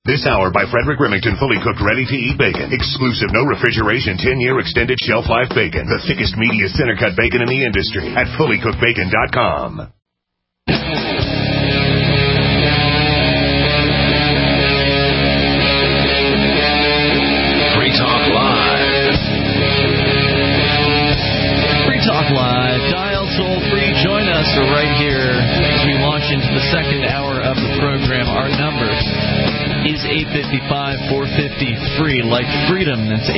This hour by Frederick Remington, fully cooked, ready-to-eat bacon. Exclusive, no refrigeration, 10-year extended shelf life bacon. The thickest, meatiest, center-cut bacon in the industry at fullycookedbacon.com. Free Talk Live. Free Talk Live. Dial toll-free. Join us right here as we launch into the second hour of the program. Our number is 855-450-FREE, like freedom. That's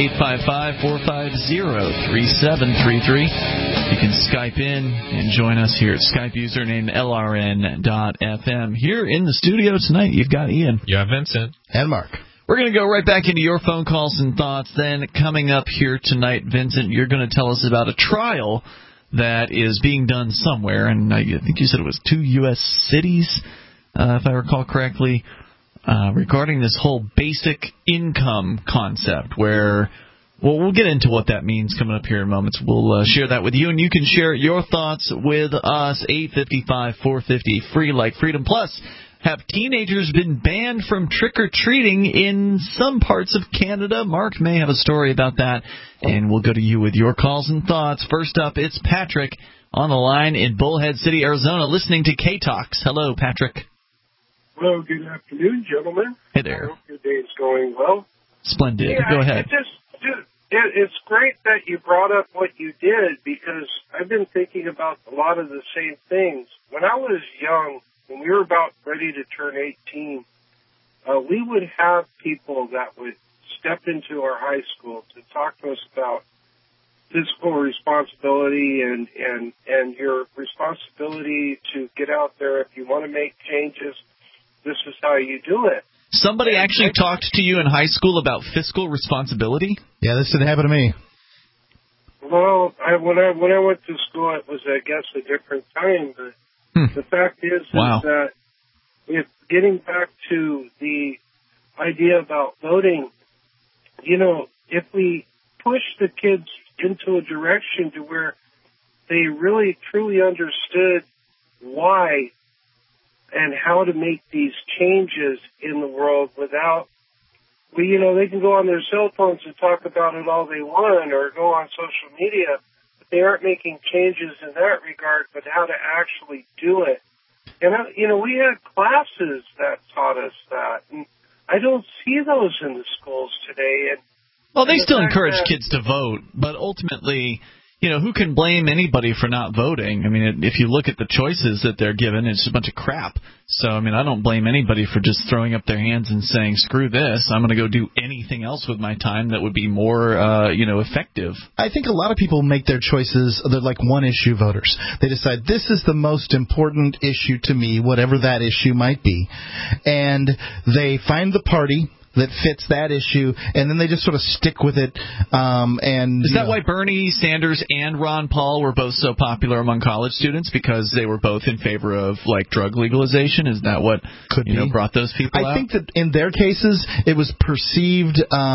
855-450-3733. You can Skype in and join us here. Skype username LRN.FM. Here in the studio tonight, you've got Ian. Yeah, Vincent. And Mark. We're going to go right back into your phone calls and thoughts. Then coming up here tonight, Vincent, you're going to tell us about a trial that is being done somewhere, and I think you said it was 2 U.S. cities, if I recall correctly, regarding this whole basic income concept where, well, we'll get into what that means coming up here in moments. We'll share that with you, and you can share your thoughts with us, 855-450-FREE, like freedom. Plus, have teenagers been banned from trick-or-treating in some parts of Canada? Mark may have a story about that, and we'll go to you with your calls and thoughts. First up, it's Patrick on the line in Bullhead City, Arizona, listening to K-Talks. Hello, Patrick. Hello, good afternoon, gentlemen. Hey there. I hope your day is going well. Splendid. Yeah, go ahead. It's great that you brought up what you did, because I've been thinking about a lot of the same things. When I was young, when we were about ready to turn 18, we would have people that would step into our high school to talk to us about fiscal responsibility and your responsibility to get out there. If you want to make changes, this is how you do it. Somebody actually talked to you in high school about fiscal responsibility? Yeah, this didn't happen to me. Well, when I went to school, it was, I guess, a different time, but the fact is that if getting back to the idea about voting, if we push the kids into a direction to where they really truly understood why and how to make these changes in the world without, they can go on their cell phones and talk about it all they want or go on social media, but they aren't making changes in that regard, but how to actually do it. And, we had classes that taught us that, and I don't see those in the schools today. Well, they still encourage kids to vote, but ultimately, who can blame anybody for not voting? I mean, if you look at the choices that they're given, it's a bunch of crap. So, I mean, I don't blame anybody for just throwing up their hands and saying, screw this, I'm going to go do anything else with my time that would be more, effective. I think a lot of people make their choices, they're like one-issue voters. They decide, this is the most important issue to me, whatever that issue might be. And they find the party that fits that issue, and then they just sort of stick with it. Is that why Bernie Sanders and Ron Paul were both so popular among college students? Because they were both in favor of, drug legalization? Is that what brought those people out? I think that in their cases, it was perceived,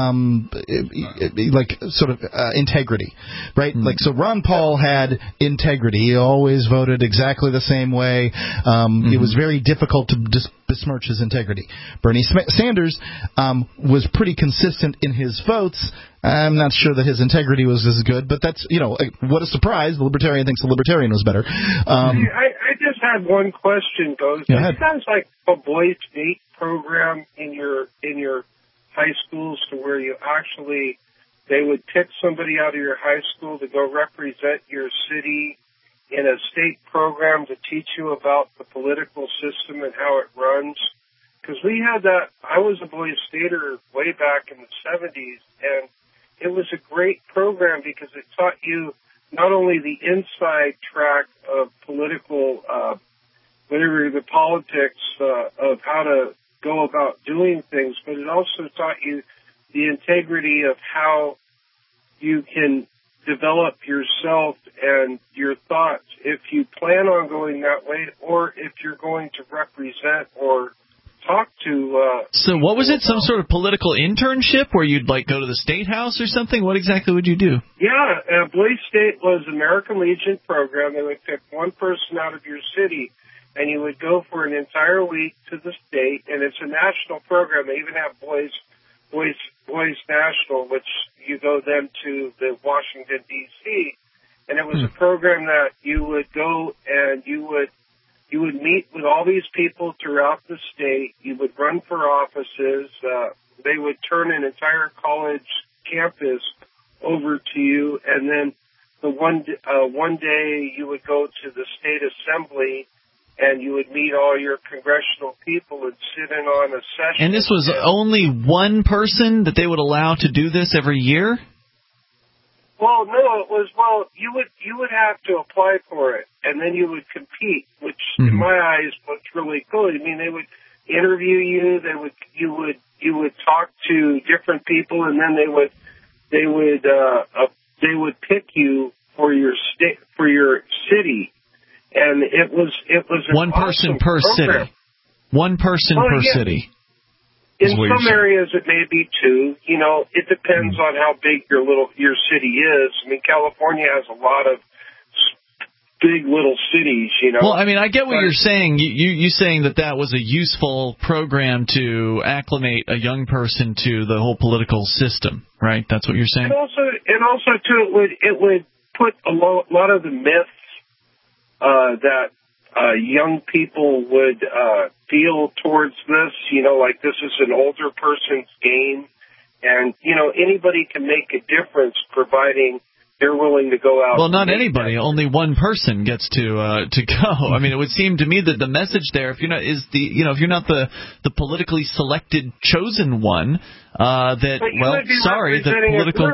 integrity, right? So Ron Paul had integrity. He always voted exactly the same way. It was very difficult to besmirch his integrity. Bernie Sanders was pretty consistent in his votes. I'm not sure that his integrity was as good, but that's, what a surprise. The Libertarian thinks the Libertarian was better. I just had one question, Ghost. Go It ahead. sounds like a boys' state program in your high schools to where they would pick somebody out of your high school to go represent your city in a state program to teach you about the political system and how it runs. Because we had that. I was a boys' stater way back in the 70s, and it was a great program because it taught you not only the inside track of political, the politics of how to go about doing things, but it also taught you the integrity of how you can develop yourself and your thoughts if you plan on going that way, or if you're going to represent or talk to... So what was it, some sort of political internship where you'd, go to the State House or something? What exactly would you do? Yeah, Boys State was American Legion program. They would pick one person out of your city, and you would go for an entire week to the state, and it's a national program. They even have Boys National, which you go then to the Washington, D.C., and it was a program that you would go and you would meet with all these people throughout the state. You would run for offices. They would turn an entire college campus over to you, and then the one day you would go to the state assembly, and you would meet all your congressional people and sit in on a session. And this was only one person that they would allow to do this every year? Well, no, it was, you would have to apply for it, and then you would compete, which in my eyes was really cool. I mean, they would interview you, you would talk to different people, and then they would pick you for your city. And it was one person per city. One person per city. In some areas it may be two. You know, it depends on how big your city is. I mean, California has a lot of big little cities, you know. Well, I mean, I get what you're saying. You saying that was a useful program to acclimate a young person to the whole political system, right? That's what you're saying. And also too, it would put a lot of the myths that young people would feel towards this, you know, like this is an older person's game, and you know anybody can make a difference providing they're willing to go out. Well, not anybody. Only one person gets to go. I mean, it would seem to me that the message there, if you're not the politically selected chosen one, the political.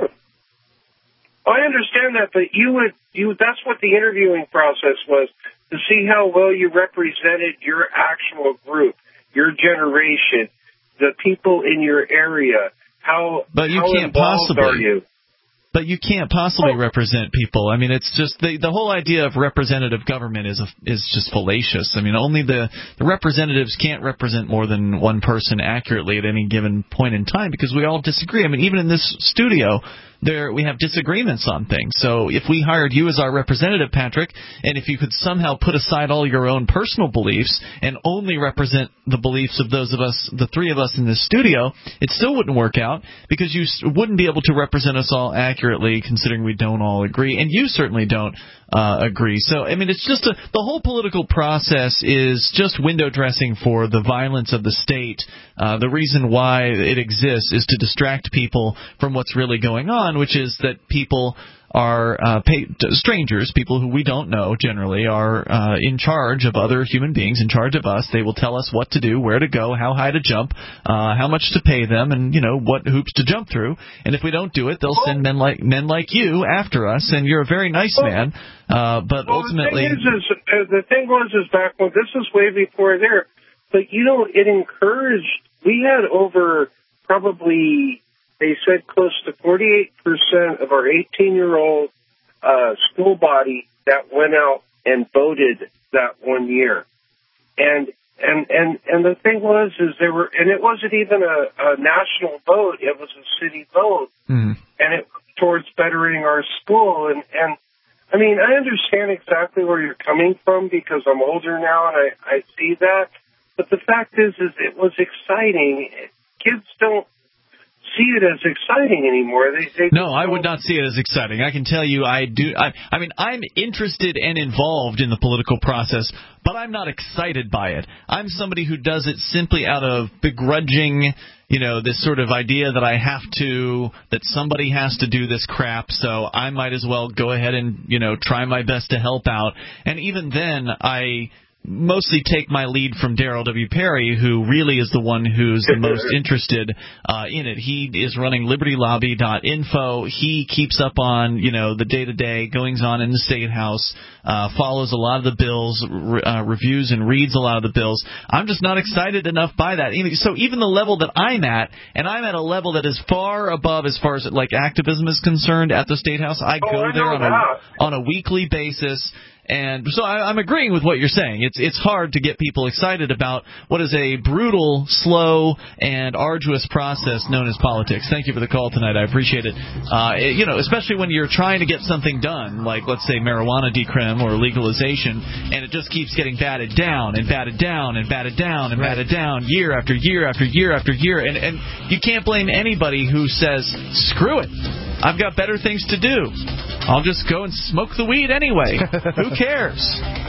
I understand that, but that's what the interviewing process was, to see how well you represented your actual group, your generation, the people in your area. How involved are you? But you can't possibly represent people. I mean, it's just the whole idea of representative government is just fallacious. I mean, only the representatives can't represent more than one person accurately at any given point in time, because we all disagree. I mean, even in this studio, we have disagreements on things. So if we hired you as our representative, Patrick, and if you could somehow put aside all your own personal beliefs and only represent the beliefs of those of us, the three of us in this studio, it still wouldn't work out, because you wouldn't be able to represent us all accurately, considering we don't all agree, and you certainly don't agree. So, I mean, it's just the whole political process is just window dressing for the violence of the state. The reason why it exists is to distract people from what's really going on, which is that people are strangers, people who we don't know generally, are in charge of other human beings, in charge of us. They will tell us what to do, where to go, how high to jump, how much to pay them, and what hoops to jump through. And if we don't do it, they'll send men like you after us. And you're a very nice man, but ultimately, the thing was back when this was way before there. But it encouraged. We had over probably, they said, close to 48% of our 18-year-old school body that went out and voted that one year. And the thing was, and it wasn't even a national vote, it was a city vote, and it towards bettering our school. And I mean, I understand exactly where you're coming from, because I'm older now and I see that. But the fact is it was exciting. Kids don't see it as exciting anymore. No, I would not see it as exciting. I can tell you I do. I mean, I'm interested and involved in the political process, but I'm not excited by it. I'm somebody who does it simply out of begrudging, this sort of idea that somebody has to do this crap, so I might as well go ahead and, try my best to help out. And even then, I mostly take my lead from Darrell W. Perry, who really is the one who's the most interested in it. He is running libertylobby.info. He keeps up on, the day-to-day goings-on in the State House, follows a lot of the bills, reviews and reads a lot of the bills. I'm just not excited enough by that. So even the level that I'm at, and I'm at a level that is far above as far as activism is concerned at the State House. I go there on a weekly basis, And so I'm agreeing with what you're saying. It's hard to get people excited about what is a brutal, slow, and arduous process known as politics. Thank you for the call tonight. I appreciate it. Especially when you're trying to get something done, like, let's say, marijuana decrim or legalization, and it just keeps getting batted down and batted down and batted down and batted down year after year after year after year. And you can't blame anybody who says, screw it. I've got better things to do. I'll just go and smoke the weed anyway. Who cares?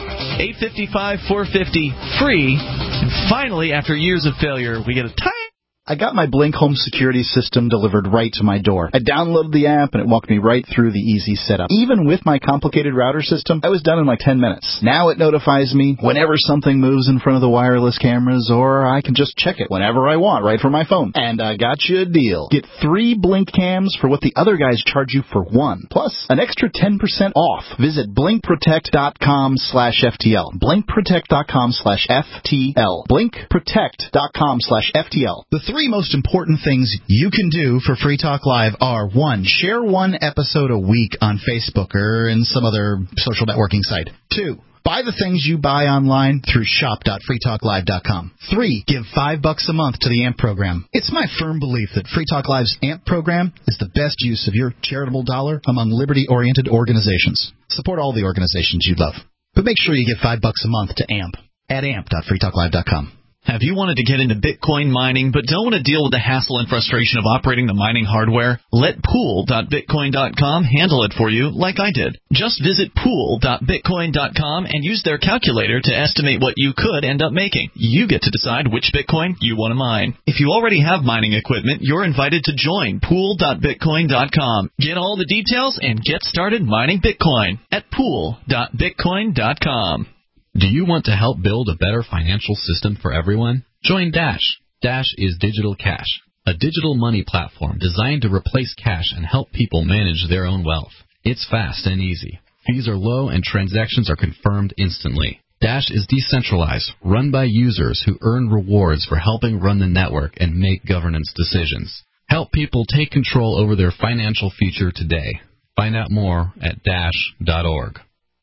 855-450 free. And finally, after years of failure, we get a tiny... I got my Blink home security system delivered right to my door. I downloaded the app and it walked me right through the easy setup. Even with my complicated router system, I was done in like 10 minutes. Now it notifies me whenever something moves in front of the wireless cameras, or I can just check it whenever I want right from my phone. And I got you a deal. Get 3 Blink cams for what the other guys charge you for 1. Plus, an extra 10% off. Visit blinkprotect.com/FTL. Blinkprotect.com/FTL. Blinkprotect.com/FTL. The 3 most important things you can do for Free Talk Live are: 1, share 1 episode a week on Facebook or in some other social networking site. 2, buy the things you buy online through shop.freetalklive.com. 3, give $5 a month to the AMP program. It's my firm belief that Free Talk Live's AMP program is the best use of your charitable dollar among liberty-oriented organizations. Support all the organizations you love, but make sure you give $5 a month to AMP at amp.freetalklive.com. Have you wanted to get into Bitcoin mining but don't want to deal with the hassle and frustration of operating the mining hardware? Let pool.bitcoin.com handle it for you like I did. Just visit pool.bitcoin.com and use their calculator to estimate what you could end up making. You get to decide which Bitcoin you want to mine. If you already have mining equipment, you're invited to join pool.bitcoin.com. Get all the details and get started mining Bitcoin at pool.bitcoin.com. Do you want to help build a better financial system for everyone? Join Dash. Dash is Digital Cash, a digital money platform designed to replace cash and help people manage their own wealth. It's fast and easy. Fees are low and transactions are confirmed instantly. Dash is decentralized, run by users who earn rewards for helping run the network and make governance decisions. Help people take control over their financial future today. Find out more at dash.org.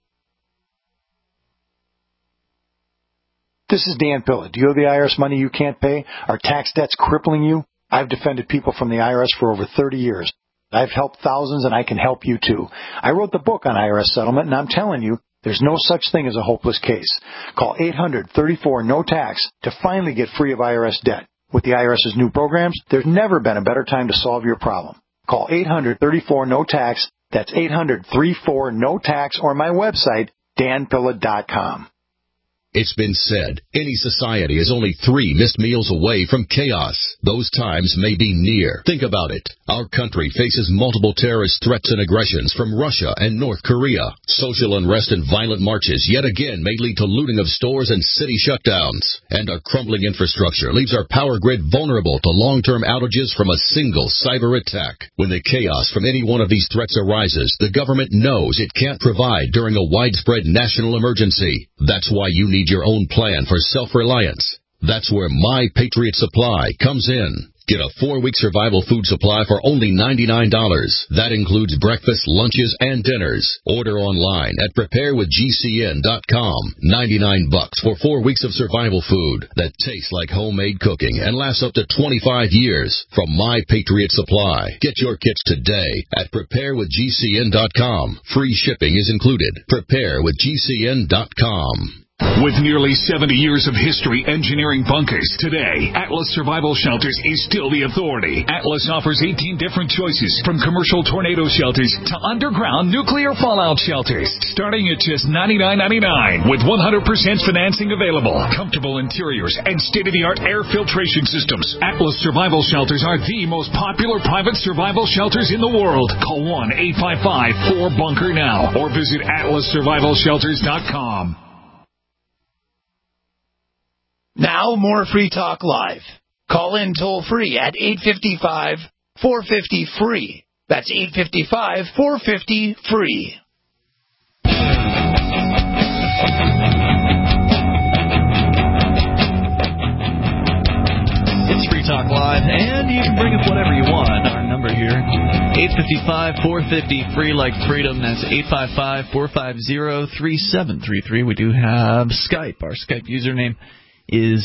This is Dan Pilla. Do you owe the IRS money you can't pay? Are tax debts crippling you? I've defended people from the IRS for over 30 years. I've helped thousands, and I can help you too. I wrote the book on IRS settlement, and I'm telling you, there's no such thing as a hopeless case. Call 800-34-NO-TAX to finally get free of IRS debt. With the IRS's new programs, there's never been a better time to solve your problem. Call 800-34-NO-TAX. That's 800-34-NO-TAX, or my website, danpilla.com. It's been said, any society is only 3 missed meals away from chaos. Those times may be near. Think about it. Our country faces multiple terrorist threats and aggressions from Russia and North Korea. Social unrest and violent marches yet again may lead to looting of stores and city shutdowns. And our crumbling infrastructure leaves our power grid vulnerable to long-term outages from a single cyber attack. When the chaos from any one of these threats arises, the government knows it can't provide during a widespread national emergency. That's why you need your own plan for self-reliance. That's where My Patriot Supply comes in. Get a 4-week survival food supply for only $99. That includes breakfast, lunches, and dinners. Order online at preparewithgcn.com. $99 for 4 weeks of survival food that tastes like homemade cooking and lasts up to 25 years from My Patriot Supply. Get your kits today at preparewithgcn.com. Free shipping is included. Preparewithgcn.com. With nearly 70 years of history engineering bunkers, today, Atlas Survival Shelters is still the authority. Atlas offers 18 different choices, from commercial tornado shelters to underground nuclear fallout shelters, starting at just $99.99 with 100% financing available, comfortable interiors, and state-of-the-art air filtration systems. Atlas Survival Shelters are the most popular private survival shelters in the world. Call 1-855-4BUNKER now or visit atlassurvivalshelters.com. Now, more Free Talk Live. Call in toll-free at 855-450-FREE. That's 855-450-FREE. It's Free Talk Live, and you can bring up whatever you want. Our number here, 855-450-FREE like freedom. That's 855-450-3733. We do have Skype. Our Skype username is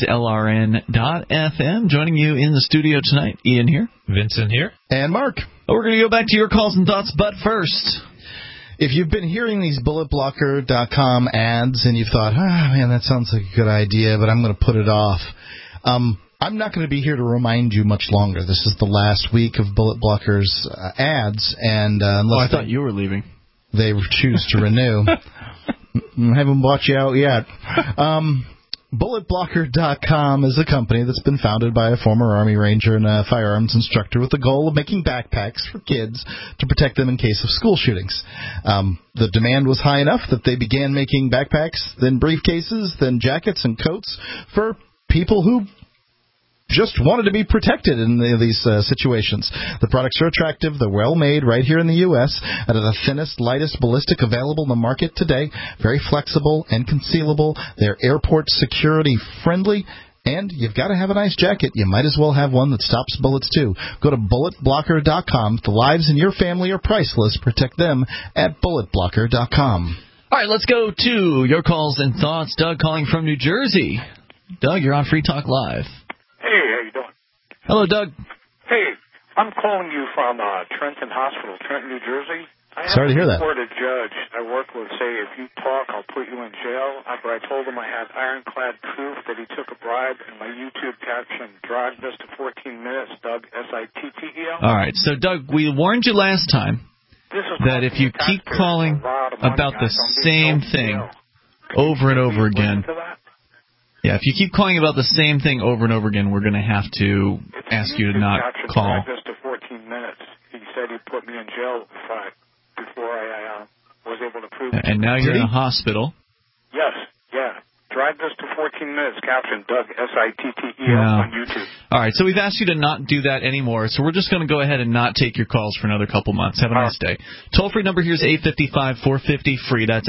LRN.FM. Joining you in the studio tonight, Ian here. Vincent here. And Mark. We're going to go back to your calls and thoughts, but first, if you've been hearing these bulletblocker.com ads and you've thought, man, that sounds like a good idea, but I'm going to put it off, I'm not going to be here to remind you much longer. This is the last week of Bullet Blocker's ads, and unless I thought you were leaving. They choose to renew. I haven't bought you out yet. BulletBlocker.com is a company that's been founded by a former Army Ranger and a firearms instructor with the goal of making backpacks for kids to protect them in case of school shootings. The demand was high enough that they began making backpacks, then briefcases, then jackets and coats for people who just wanted to be protected in these situations. The products are attractive. They're well-made right here in the U.S. out of the thinnest, lightest ballistic available in the market today. Very flexible and concealable. They're airport security friendly. And you've got to have a nice jacket. You might as well have one that stops bullets, too. Go to BulletBlocker.com. The lives in your family are priceless. Protect them at BulletBlocker.com. All right, let's go to your calls and thoughts. Doug calling from New Jersey. Doug, you're on Free Talk Live. Hey, how you doing? Hello, Doug. Hey, I'm calling you from Trenton Hospital, Trenton, New Jersey. Sorry to hear that. I had a judge I work with say, if you talk, I'll put you in jail. After I told him I had ironclad proof that he took a bribe, and my YouTube caption dragged us to 14 minutes, Doug, S-I-T-T-E-L. All right, so, Doug, we warned you last time that if you keep calling about the same thing over and over again, if you keep calling about the same thing over and over again, we're going to have to ask you to not call. Just to 14 minutes. He said he put me in jail before I was able to prove it. And now you're in a hospital. Yes, yeah. Dragged us to 14 minutes, caption Doug, S-I-T-T-E-L on YouTube. All right, so we've asked you to not do that anymore, so we're just going to go ahead and not take your calls for another couple months. Have a nice day. Toll-free number here is 855-450-FREE. That's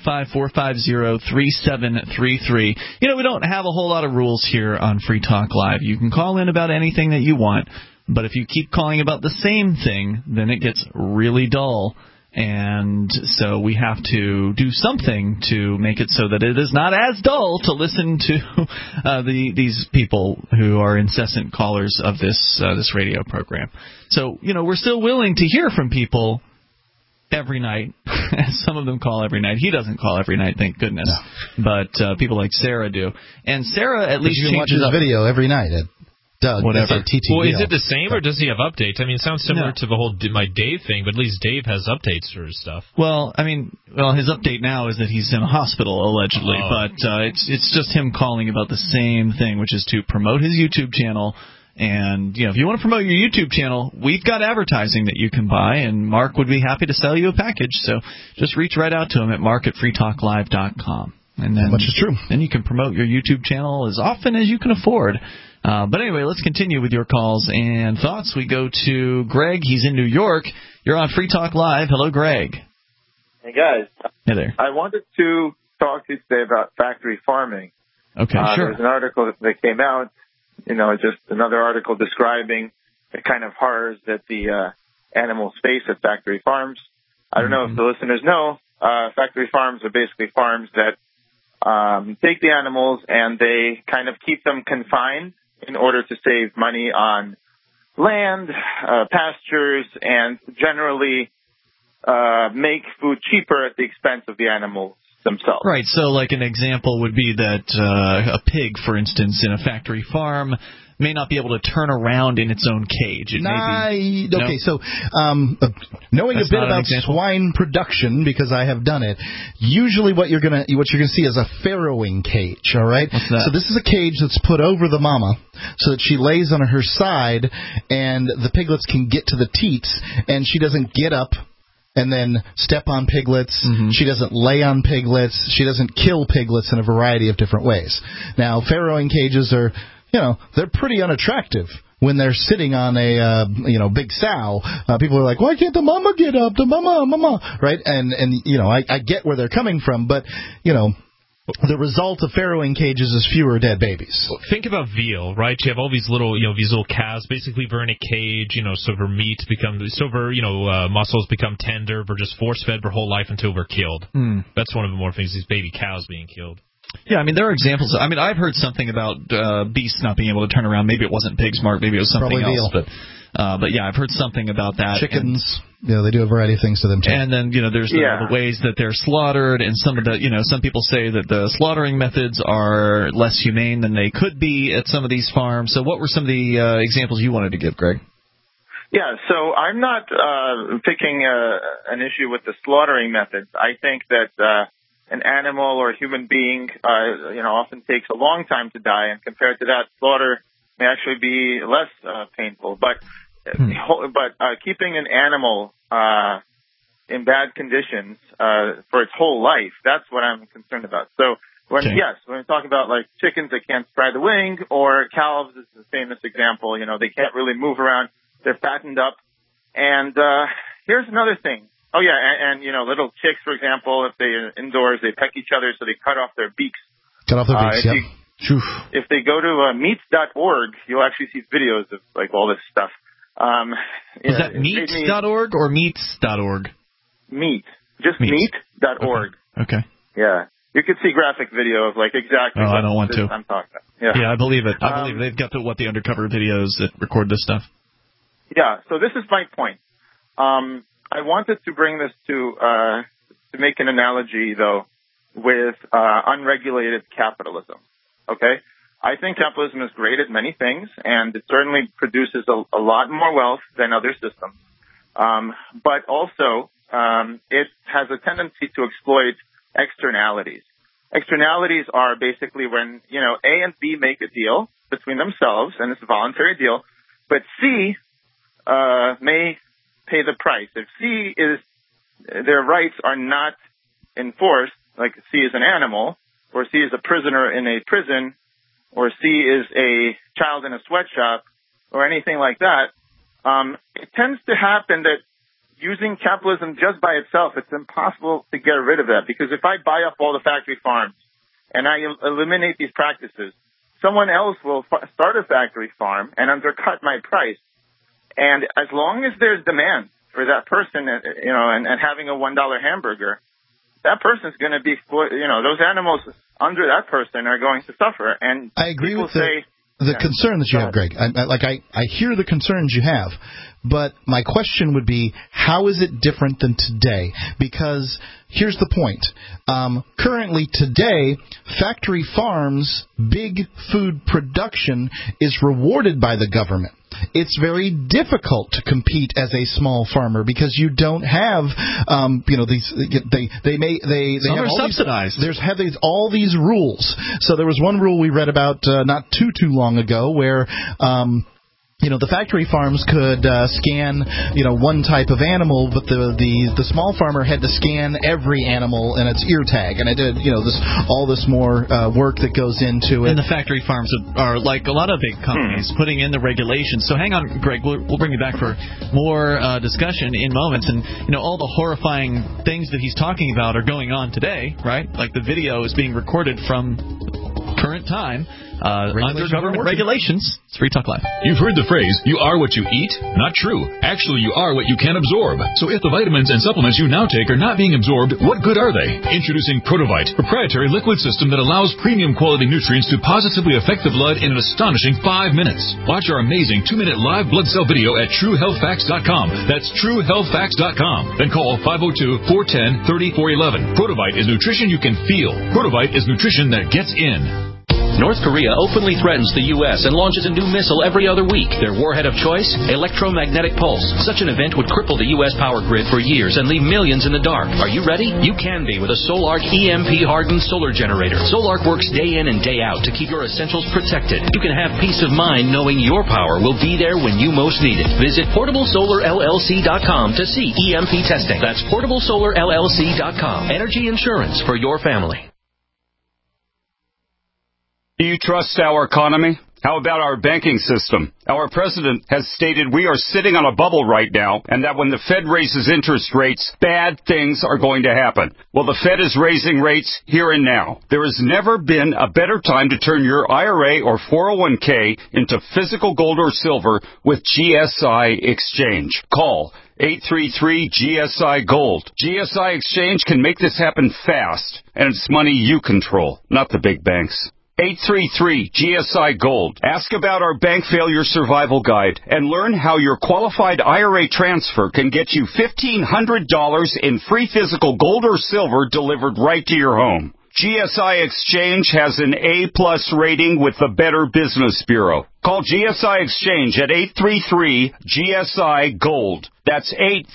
855-450-3733. You know, we don't have a whole lot of rules here on Free Talk Live. You can call in about anything that you want, but if you keep calling about the same thing, then it gets really dull. And so we have to do something to make it so that it is not as dull to listen to these people who are incessant callers of this radio program. So, you know, we're still willing to hear from people every night. Some of them call every night. He doesn't call every night, thank goodness. No. But people like Sarah do. And Sarah at least changes up. Video every night at Doug, whatever. Well, is it the same, or does he have updates? I mean, it sounds similar to the whole my Dave thing, but at least Dave has updates for his stuff. Well, I mean, his update now is that he's in a hospital, allegedly, but it's just him calling about the same thing, which is to promote his YouTube channel. And, you know, if you want to promote your YouTube channel, we've got advertising that you can buy, and Mark would be happy to sell you a package. So just reach right out to him at mark@freetalklive.com. And then, much is true. Then you can promote your YouTube channel as often as you can afford. But anyway, let's continue with your calls and thoughts. We go to Greg. He's in New York. You're on Free Talk Live. Hello, Greg. Hey, guys. Hey there. I wanted to talk to you today about factory farming. Okay, sure. There's an article that came out, just another article describing the kind of horrors that the animals face at factory farms. I don't know if the listeners know, factory farms are basically farms that take the animals and they kind of keep them confined in order to save money on land, pastures, and generally make food cheaper at the expense of the animals themselves. Right, so like an example would be that a pig, for instance, in a factory farm may not be able to turn around in its own cage. Okay, so knowing a bit about swine production, because I have done it, usually what you're gonna see is a farrowing cage. All right, what's that? So this is a cage that's put over the mama so that she lays on her side, and the piglets can get to the teats, and she doesn't get up and then step on piglets. Mm-hmm. She doesn't lay on piglets. She doesn't kill piglets in a variety of different ways. Now, farrowing cages are, they're pretty unattractive when they're sitting on a, big sow. People are like, why can't the mama get up? The mama, right? And I get where they're coming from, but, the result of farrowing cages is fewer dead babies. Think about veal, right? You have all these little calves basically were in a cage, so their meat becomes, muscles become tender, we're just force-fed their whole life until we're killed. That's one of the more things, these baby cows being killed. Yeah, there are examples. I've heard something about beasts not being able to turn around. Maybe it wasn't pigs, Mark. Maybe it was something else. But yeah, I've heard something about that. Chickens, they do a variety of things to them too. And then there's the ways that they're slaughtered, and some of the some people say that the slaughtering methods are less humane than they could be at some of these farms. So what were some of the examples you wanted to give, Greg? Yeah, so I'm not picking an issue with the slaughtering methods. I think that an animal or a human being, often takes a long time to die, and compared to that, slaughter may actually be less painful. But keeping an animal in bad conditions for its whole life, that's what I'm concerned about. So when we talk about like chickens that can't spread the wing, or calves is the famous example. They can't really move around. They're fattened up. And here's another thing. Oh, yeah, and little chicks, for example, if they're indoors, they peck each other, so they cut off their beaks. Cut off their beaks, If they go to meats.org, you'll actually see videos of, all this stuff. Is that meats.org or meats.org? Meat. Just meat.org. Okay. Yeah. You could see graphic video of, exactly what I don't want to. I'm talking about. Yeah, I believe it. I believe it. They've got the undercover videos that record this stuff. Yeah, so this is my point. I wanted to bring this to make an analogy, though, with unregulated capitalism. Okay? I think capitalism is great at many things, and it certainly produces a lot more wealth than other systems. But also, it has a tendency to exploit externalities. Externalities are basically when, A and B make a deal between themselves, and it's a voluntary deal, but C may pay the price. If their rights are not enforced, like C is an animal, or C is a prisoner in a prison, or C is a child in a sweatshop, or anything like that, it tends to happen that using capitalism just by itself, it's impossible to get rid of that. Because if I buy up all the factory farms and I eliminate these practices, someone else will start a factory farm and undercut my price. And as long as there's demand for that person, and having a $1 hamburger, that person's going to be, those animals under that person are going to suffer. And I agree with the concern that you have, Greg. I hear the concerns you have, but my question would be, how is it different than today? Because here's the point. Currently today, factory farms, big food production is rewarded by the government. It's very difficult to compete as a small farmer because you don't have, these. They are subsidized. There's all these rules. So there was one rule we read about not too long ago where. The factory farms could scan, one type of animal, but the small farmer had to scan every animal and its ear tag, and I did, all this more work that goes into it. And the factory farms are like a lot of big companies putting in the regulations. So hang on, Greg, we'll bring you back for more discussion in moments. And all the horrifying things that he's talking about are going on today, right? Like the video is being recorded from current time. Under government regulations. It's Free Talk Live. You've heard the phrase, you are what you eat? Not true. Actually, you are what you can absorb. So if the vitamins and supplements you now take are not being absorbed, what good are they? Introducing Protovite, proprietary liquid system that allows premium quality nutrients to positively affect the blood in an astonishing 5 minutes. Watch our amazing 2-minute live blood cell video at TrueHealthFacts.com. That's TrueHealthFacts.com. Then call 502-410-3411. Protovite is nutrition you can feel. Protovite is nutrition that gets in. North Korea openly threatens the U.S. and launches a new missile every other week. Their warhead of choice? Electromagnetic pulse. Such an event would cripple the U.S. power grid for years and leave millions in the dark. Are you ready? You can be with a Solark EMP-hardened solar generator. Solark works day in and day out to keep your essentials protected. You can have peace of mind knowing your power will be there when you most need it. Visit PortableSolarLLC.com to see EMP testing. That's PortableSolarLLC.com. Energy insurance for your family. Do you trust our economy? How about our banking system? Our president has stated we are sitting on a bubble right now, and that when the Fed raises interest rates, bad things are going to happen. Well, the Fed is raising rates here and now. There has never been a better time to turn your IRA or 401k into physical gold or silver with GSI Exchange. Call 833-GSI-GOLD. GSI Exchange can make this happen fast, and it's money you control, not the big banks. 833-GSI-GOLD. Ask about our Bank Failure Survival Guide and learn how your qualified IRA transfer can get you $1,500 in free physical gold or silver delivered right to your home. GSI Exchange has an A+ rating with the Better Business Bureau. Call GSI Exchange at 833-GSI-GOLD. That's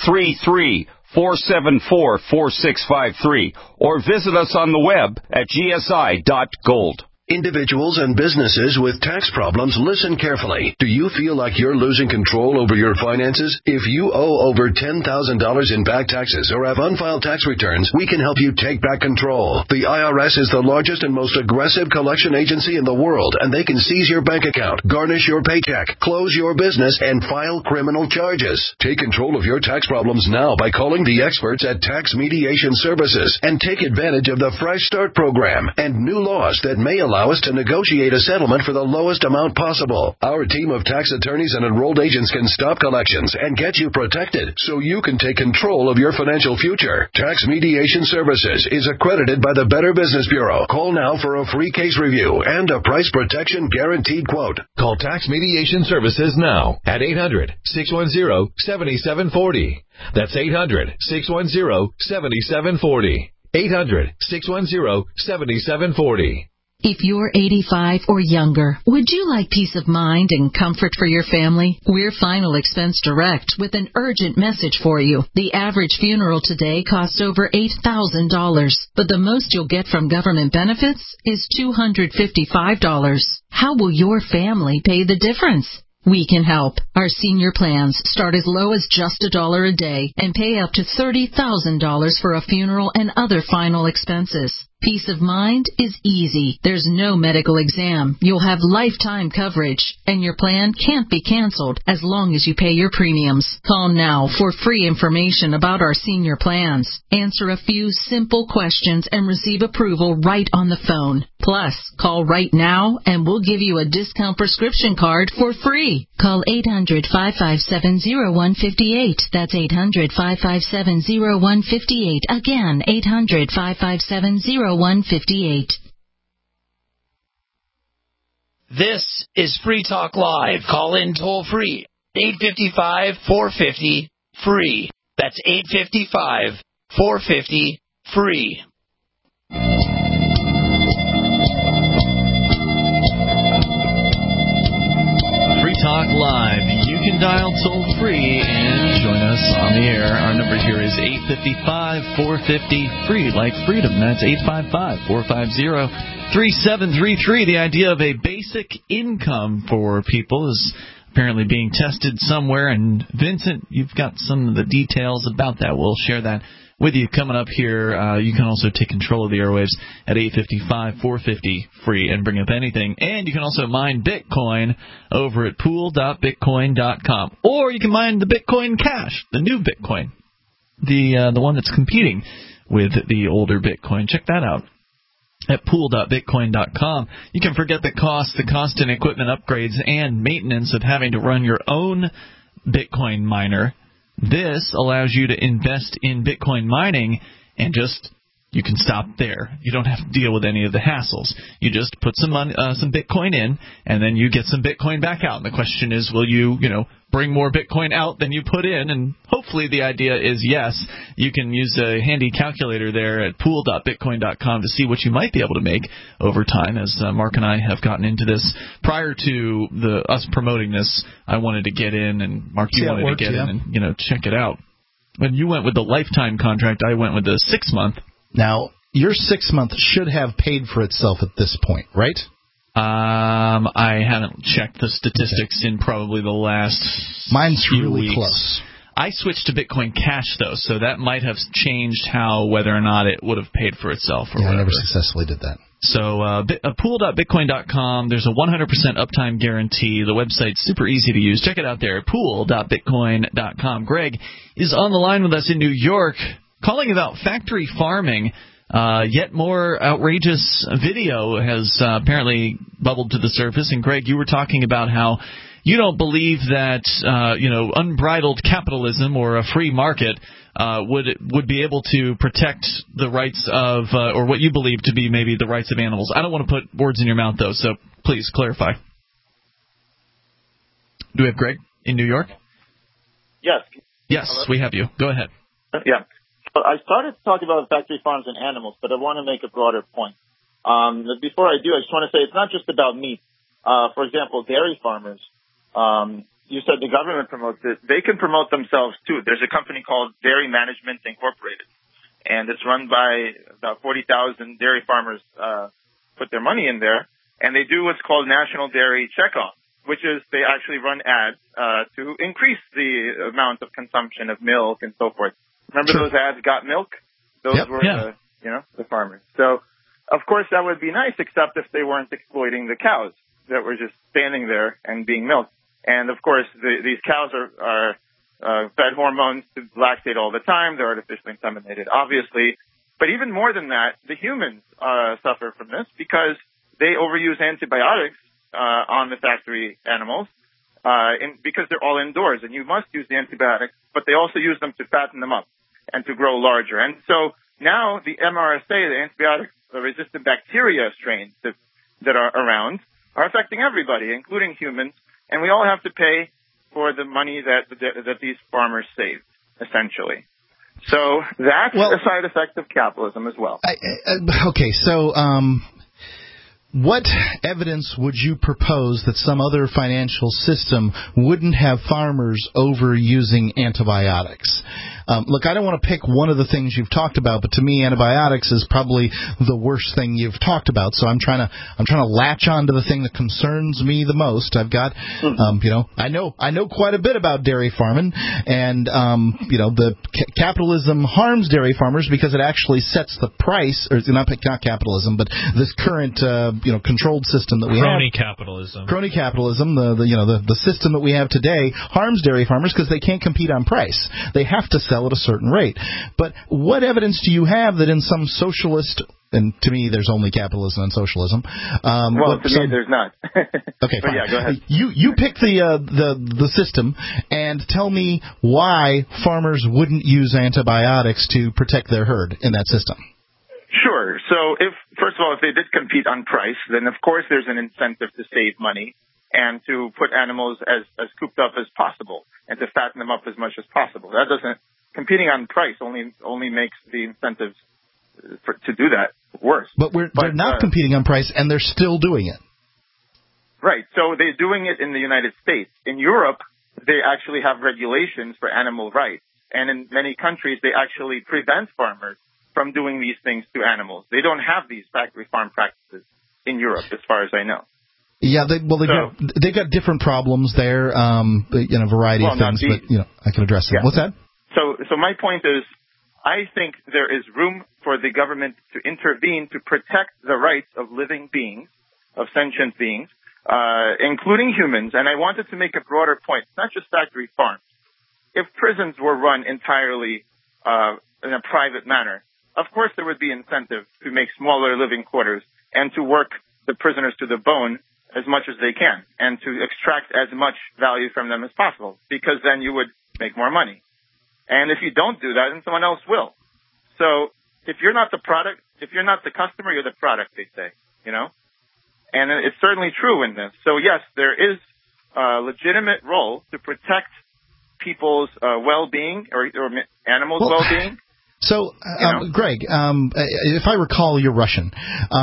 833-474-4653. Or visit us on the web at gsi.gold. Individuals and businesses with tax problems, listen carefully. Do you feel like you're losing control over your finances? If you owe over $10,000 in back taxes or have unfiled tax returns, we can help you take back control. The IRS is the largest and most aggressive collection agency in the world, and they can seize your bank account, garnish your paycheck, close your business, and file criminal charges. Take control of your tax problems now by calling the experts at Tax Mediation Services and take advantage of the Fresh Start program and new laws that may allow us to negotiate a settlement for the lowest amount possible. Our team of tax attorneys and enrolled agents can stop collections and get you protected so you can take control of your financial future. Tax Mediation Services is accredited by the Better Business Bureau. Call now for a free case review and a price protection guaranteed quote. Call Tax Mediation Services now at 800-610-7740. That's 800-610-7740. 800-610-7740. If you're 85 or younger, would you like peace of mind and comfort for your family? We're Final Expense Direct with an urgent message for you. The average funeral today costs over $8,000, but the most you'll get from government benefits is $255. How will your family pay the difference? We can help. Our senior plans start as low as just $1 a day and pay up to $30,000 for a funeral and other final expenses. Peace of mind is easy. There's no medical exam. You'll have lifetime coverage, and your plan can't be canceled as long as you pay your premiums. Call now for free information about our senior plans. Answer a few simple questions and receive approval right on the phone. Plus, call right now and we'll give you a discount prescription card for free. Call 800-557-0158. That's 800-557-0158. Again, 800-557-0158. This is Free Talk Live. Call in toll free. 855-450-FREE. That's 855-450-FREE. Free Talk Live. You can dial toll free and join us on the air. Our number here is 855-450-FREE, like freedom. That's 855-450-3733. The idea of a basic income for people is apparently being tested somewhere. And Vincent, you've got some of the details about that. We'll share that with you coming up here. You can also take control of the airwaves at 855-450-FREE and bring up anything. And you can also mine Bitcoin over at pool.bitcoin.com. Or you can mine the Bitcoin Cash, the new Bitcoin, the one that's competing with the older Bitcoin. Check that out at pool.bitcoin.com. You can forget the cost and equipment upgrades and maintenance of having to run your own Bitcoin miner. This allows you to invest in Bitcoin mining and you can stop there. You don't have to deal with any of the hassles. You just put some Bitcoin in, and then you get some Bitcoin back out. And the question is, will you bring more Bitcoin out than you put in? And hopefully the idea is yes. You can use a handy calculator there at pool.bitcoin.com to see what you might be able to make over time. As Mark and I have gotten into this prior to us promoting this, I wanted to get in, and Mark, you wanted to get in and check it out. When you went with the lifetime contract, I went with the 6-month. Now, your 6-month should have paid for itself at this point, right? I haven't checked the statistics in probably the last Mine's few really weeks. close. I switched to Bitcoin Cash, though, so that might have changed whether or not it would have paid for itself. Or I never successfully did that. So pool.bitcoin.com, there's a 100% uptime guarantee. The website's super easy to use. Check it out there, pool.bitcoin.com. Greg is on the line with us in New York, calling about factory farming. Yet more outrageous video has apparently bubbled to the surface. And, Greg, you were talking about how you don't believe that unbridled capitalism or a free market would be able to protect the rights of or what you believe to be maybe the rights of animals. I don't want to put words in your mouth, though, so please clarify. Do we have Greg in New York? Yes. Yes, hello? We have you. Go ahead. Yeah. So I started to talk about factory farms and animals, but I want to make a broader point. Before I do, I just want to say it's not just about meat. For example, dairy farmers, you said the government promotes it. They can promote themselves, too. There's a company called Dairy Management Incorporated, and it's run by about 40,000 dairy farmers put their money in there, and they do what's called National Dairy Checkoff, which is they actually run ads to increase the amount of consumption of milk and so forth. Remember those ads, Got Milk? Those were the farmers. So, of course, that would be nice, except if they weren't exploiting the cows that were just standing there and being milked. And, of course, these cows are fed hormones to lactate all the time. They're artificially inseminated, obviously. But even more than that, the humans suffer from this because they overuse antibiotics on the factory animals because they're all indoors. And you must use the antibiotics, but they also use them to fatten them up and to grow larger. And so now the MRSA, the antibiotic-resistant bacteria strains that are around, are affecting everybody, including humans. And we all have to pay for the money that these farmers saved, essentially. So that's a side effect of capitalism as well. Okay, so what evidence would you propose that some other financial system wouldn't have farmers overusing antibiotics? Look, I don't want to pick one of the things you've talked about, but to me, antibiotics is probably the worst thing you've talked about. So I'm trying to latch on to the thing that concerns me the most. I've got, I know quite a bit about dairy farming, and the capitalism harms dairy farmers because it actually sets the price, or not capitalism, but this current controlled system that we have. Crony capitalism, the system that we have today harms dairy farmers because they can't compete on price. They have to sell at a certain rate. But what evidence do you have that in some socialist, and to me there's only capitalism and socialism. Me there's not. Okay, fine. Yeah, go ahead. You pick the system and tell me why farmers wouldn't use antibiotics to protect their herd in that system. Sure. So first of all, if they did compete on price, then of course there's an incentive to save money and to put animals as cooped up as possible and to fatten them up as much as possible. Competing on price only makes the incentives to do that worse. But they're not competing on price, and they're still doing it. Right. So they're doing it in the United States. In Europe, they actually have regulations for animal rights. And in many countries, they actually prevent farmers from doing these things to animals. They don't have these factory farm practices in Europe, as far as I know. Yeah, they've got different problems there, a variety of things, but I can address them. Yeah. What's that? So my point is, I think there is room for the government to intervene to protect the rights of living beings, of sentient beings, including humans. And I wanted to make a broader point. It's not just factory farms. If prisons were run entirely in a private manner, of course there would be incentive to make smaller living quarters and to work the prisoners to the bone as much as they can and to extract as much value from them as possible, because then you would make more money. And if you don't do that, then someone else will. So if you're not the product, if you're not the customer, you're the product, they say, And it's certainly true in this. So yes, there is a legitimate role to protect people's well-being or animals' well-being. So, Greg, if I recall, you're Russian.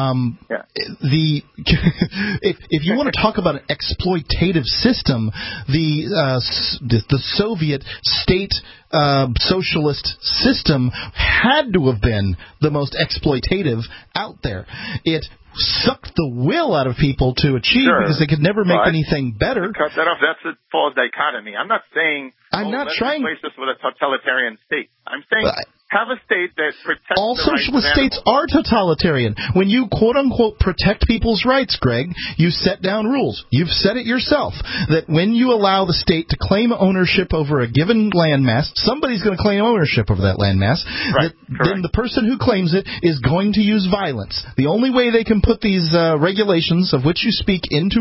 If you want to talk about an exploitative system, the Soviet state socialist system had to have been the most exploitative out there. It sucked the will out of people to achieve because they could never make anything better. Cut that off. That's a false dichotomy. I'm not saying let's replace this with a totalitarian state. I'm saying have a state that protects all the rights socialist of states animals. are totalitarian. When you quote-unquote protect people's rights, Greg, you set down rules. You've said it yourself, that when you allow the state to claim ownership over a given landmass, somebody's going to claim ownership over that landmass. Right, then the person who claims it is going to use violence. The only way they can put these regulations of which you speak into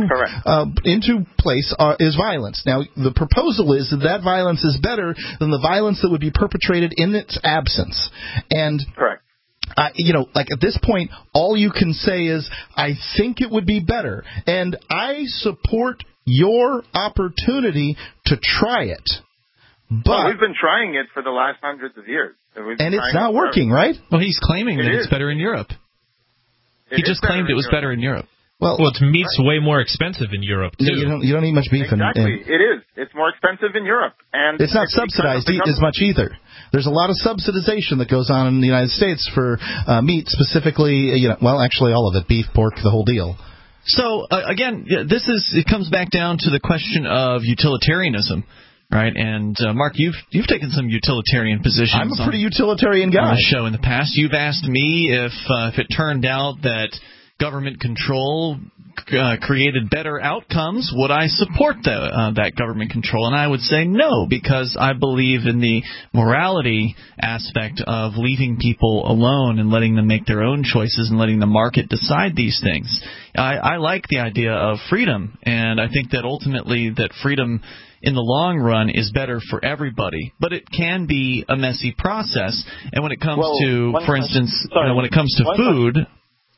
place is violence. Now, the proposal is that violence is better than the violence that would be perpetrated in its absence. And correct. Like at this point, all you can say is, I think it would be better. And I support your opportunity to try it. But we've been trying it for the last hundreds of years. And it's not working, right? Well, he's claiming that it's better in Europe. He just claimed it was better in Europe. Well, it's meat's way more expensive in Europe too. You don't eat much beef. Exactly, it is. It's more expensive in Europe, and it's not subsidized as much either. There's a lot of subsidization that goes on in the United States for meat, specifically. Actually, all of it: beef, pork, the whole deal. So again, it comes back down to the question of utilitarianism. Right, and Mark, you've taken some utilitarian positions. I'm a pretty utilitarian guy. On the show in the past, you've asked me if it turned out that government control created better outcomes, would I support that government control? And I would say no, because I believe in the morality aspect of leaving people alone and letting them make their own choices and letting the market decide these things. I like the idea of freedom, and I think that ultimately that freedom in the long run is better for everybody, but it can be a messy process. And when it comes for instance, when it comes to food.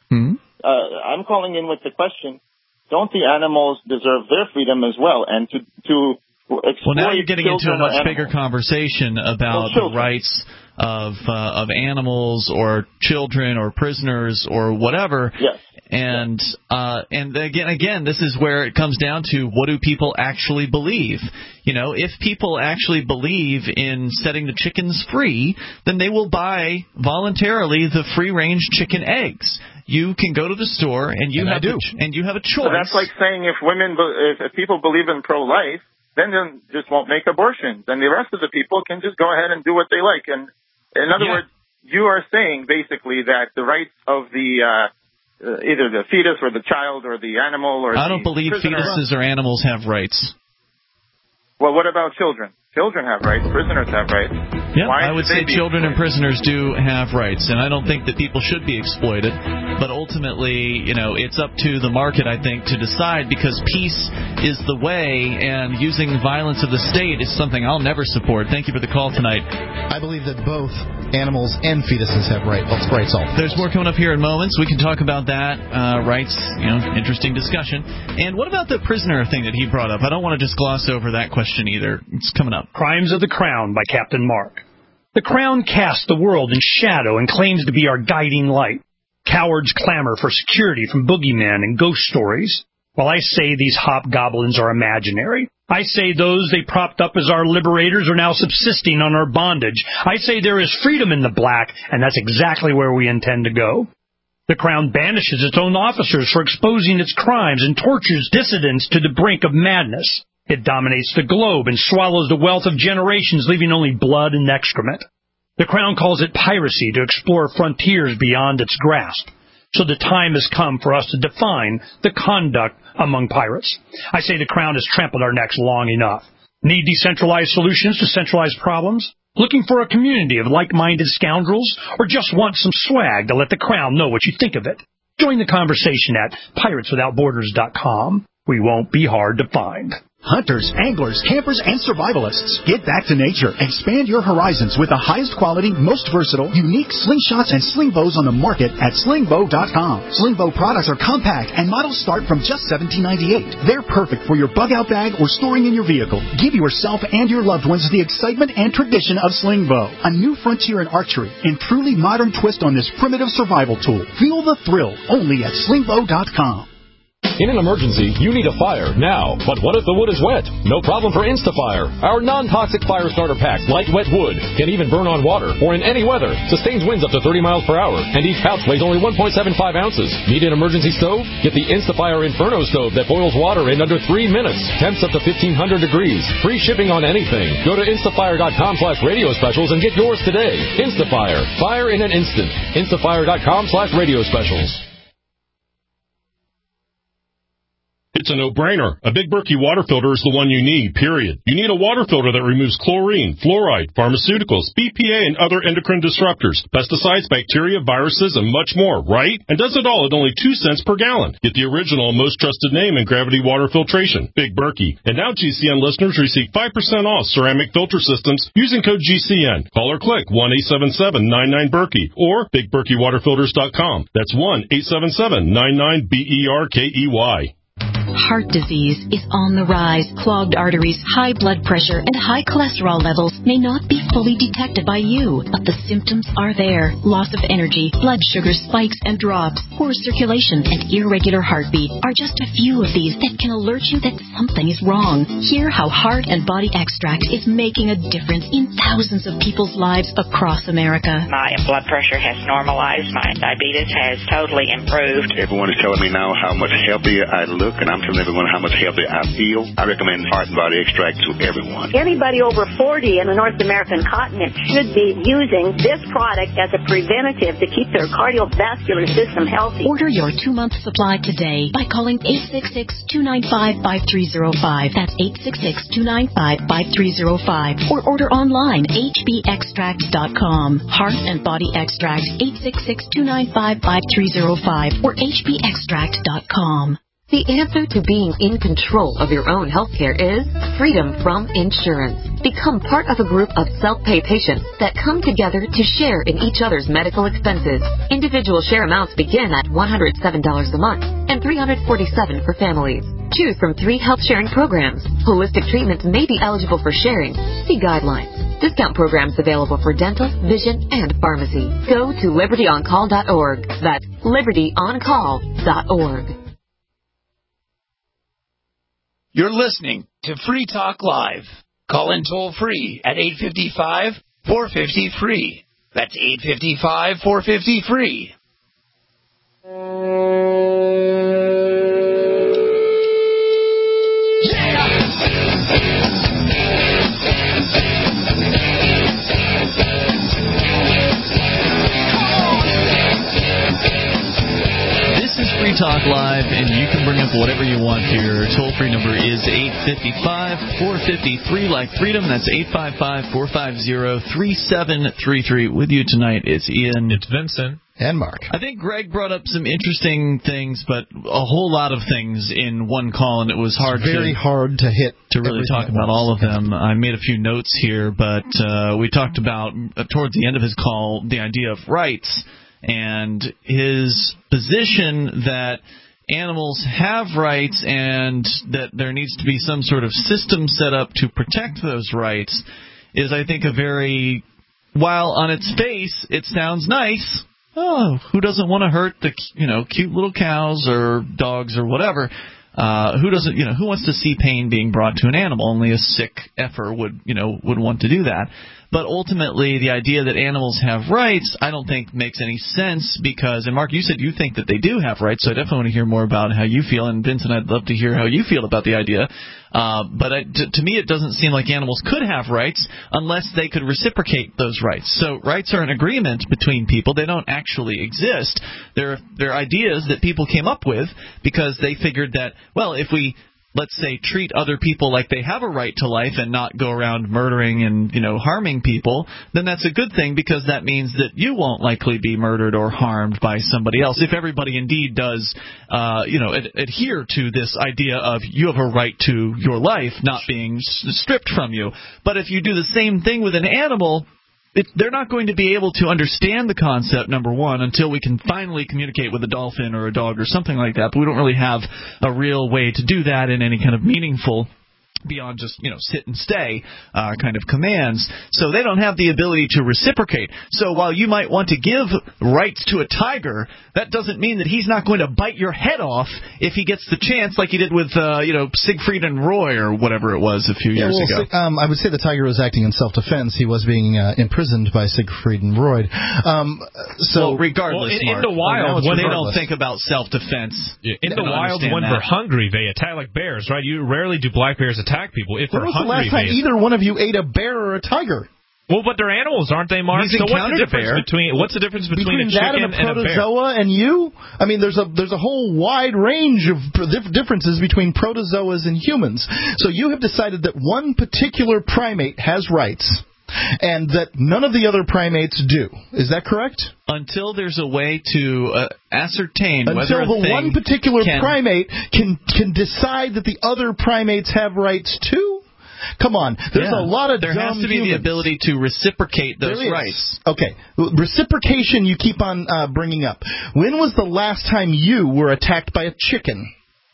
I'm calling in with the question, don't the animals deserve their freedom as well? And to well, now you're getting into a much bigger conversation about the rights of animals or children or prisoners or whatever. Yes. And again, this is where it comes down to, what do people actually believe? If people actually believe in setting the chickens free, then they will buy voluntarily the free-range chicken eggs. You can go to the store and you have a choice. So that's like saying if people believe in pro-life, then they just won't make abortions, and the rest of the people can just go ahead and do what they like. And in other words, you are saying basically that the rights of the either the fetus or the child or the animal or I don't believe fetuses or animals have rights. Well, what about children? Children have rights. Prisoners have rights. Yeah, I would say children and prisoners do have rights, and I don't think that people should be exploited. But ultimately, it's up to the market, I think, to decide, because peace is the way, and using violence of the state is something I'll never support. Thank you for the call tonight. I believe that both animals and fetuses have rights also. There's more coming up here in moments. We can talk about that. Rights, interesting discussion. And what about the prisoner thing that he brought up? I don't want to just gloss over that question either. It's coming up. Crimes of the Crown by Captain Mark. The Crown casts the world in shadow and claims to be our guiding light. Cowards clamor for security from boogeymen and ghost stories, while I say these hobgoblins are imaginary. I say those they propped up as our liberators are now subsisting on our bondage. I say there is freedom in the black, and that's exactly where we intend to go. The Crown banishes its own officers for exposing its crimes and tortures dissidents to the brink of madness. It dominates the globe and swallows the wealth of generations, leaving only blood and excrement. The Crown calls it piracy to explore frontiers beyond its grasp. So the time has come for us to define the conduct among pirates. I say the Crown has trampled our necks long enough. Need decentralized solutions to centralized problems? Looking for a community of like-minded scoundrels? Or just want some swag to let the Crown know what you think of it? Join the conversation at pirateswithoutborders.com. We won't be hard to find. Hunters, anglers, campers, and survivalists, get back to nature. Expand your horizons with the highest quality, most versatile, unique slingshots and sling bows on the market at slingbow.com. Slingbow products are compact and models start from just $17.98. They're perfect for your bug-out bag or storing in your vehicle. Give yourself and your loved ones the excitement and tradition of Slingbow, a new frontier in archery and truly modern twist on this primitive survival tool. Feel the thrill only at slingbow.com. In an emergency, you need a fire now. But what if the wood is wet? No problem for InstaFire. Our non-toxic fire starter packs light wet wood, can even burn on water or in any weather, sustains winds up to 30 miles per hour, and each pouch weighs only 1.75 ounces. Need an emergency stove? Get the InstaFire Inferno stove that boils water in under 3 minutes. Temps up to 1,500 degrees. Free shipping on anything. Go to instafire.com/radio specials and get yours today. InstaFire. Fire in an instant. instafire.com/radio specials. It's a no-brainer. A Big Berkey water filter is the one you need, period. You need a water filter that removes chlorine, fluoride, pharmaceuticals, BPA, and other endocrine disruptors, pesticides, bacteria, viruses, and much more, right? And does it all at only 2 cents per gallon. Get the original and most trusted name in gravity water filtration, Big Berkey. And now GCN listeners receive 5% off ceramic filter systems using code GCN. Call or click 1-877-99-BERKEY or BigBerkeyWaterFilters.com. That's 1-877-99-BERKEY. Heart disease is on the rise. Clogged arteries, high blood pressure, and high cholesterol levels may not be fully detected by you, but the symptoms are there. Loss of energy, blood sugar spikes and drops, poor circulation, and irregular heartbeat are just a few of these that can alert you that something is wrong. Hear how Heart and Body Extract is making a difference in thousands of people's lives across America. My blood pressure has normalized. My diabetes has totally improved. Everyone is telling me now how much healthier I look, and I'm telling everyone how much healthier I feel. I recommend Heart and Body Extract to everyone. Anybody over 40 in the North American continent should be using this product as a preventative to keep their cardiovascular system healthy. Order your 2-month supply today by calling 866-295-5305. That's 866-295-5305. Or order online, hbextract.com. Heart and Body Extract, 866-295-5305 or hbextract.com. The answer to being in control of your own health care is freedom from insurance. Become part of a group of self-pay patients that come together to share in each other's medical expenses. Individual share amounts begin at $107 a month and $347 for families. Choose from 3 health-sharing programs. Holistic treatments may be eligible for sharing. See guidelines. Discount programs available for dental, vision, and pharmacy. Go to libertyoncall.org. That's libertyoncall.org. You're listening to Free Talk Live. Call in toll free at 855-450-FREE. That's 855-450-FREE. Free Talk Live, and you can bring up whatever you want here. Toll-free number is 855-450-FREE, like freedom. That's 855-450-3733. With you tonight, it's Ian. It's Vincent. And Mark. I think Greg brought up some interesting things, but a whole lot of things in one call, and it was hard hard to hit to really talk about all of them. I made a few notes here, but we talked about, towards the end of his call, the idea of rights and his position that animals have rights and that there needs to be some sort of system set up to protect those rights is, I think, a very, while on its face it sounds nice, who doesn't want to hurt the cute little cows or dogs or whatever? Who doesn't, who wants to see pain being brought to an animal? Only a sick effer would want to do that. But ultimately, the idea that animals have rights, I don't think makes any sense because, and Mark, you said you think that they do have rights, so I definitely want to hear more about how you feel. And Vincent, I'd love to hear how you feel about the idea. But to me, it doesn't seem like animals could have rights unless they could reciprocate those rights. So rights are an agreement between people. They don't actually exist. They're ideas that people came up with because they figured that, well, if we, let's say, treat other people like they have a right to life and not go around murdering and, harming people, then that's a good thing because that means that you won't likely be murdered or harmed by somebody else. If everybody indeed does, adhere to this idea of you have a right to your life not being stripped from you. But if you do the same thing with an animal, they're not going to be able to understand the concept, number one, until we can finally communicate with a dolphin or a dog or something like that. But we don't really have a real way to do that in any kind of meaningful beyond just, sit and stay kind of commands. So they don't have the ability to reciprocate. So while you might want to give rights to a tiger, that doesn't mean that he's not going to bite your head off if he gets the chance, like he did with, Siegfried and Roy or whatever it was a few years ago. I would say the tiger was acting in self-defense. He was being imprisoned by Siegfried and Roy. Regardless, in the wild, when they don't think about self-defense. In the wild, when they're hungry, they attack like bears, right? You rarely do black bears attack people. If when they're was hungry, the last time either one of you ate a bear or a tiger? Well, but they're animals, aren't they, Mark? So what's the difference between a chicken and a bear? Protozoa and you? I mean, there's a whole wide range of differences between protozoas and humans. So you have decided that one particular primate has rights, and that none of the other primates do. Is that correct? Until there's a way to ascertain whether the one particular primate can decide that the other primates have rights too? Come on, there's a lot of there dumb has to be humans. the ability to reciprocate those rights. Okay, reciprocation you keep on bringing up. When was the last time you were attacked by a chicken?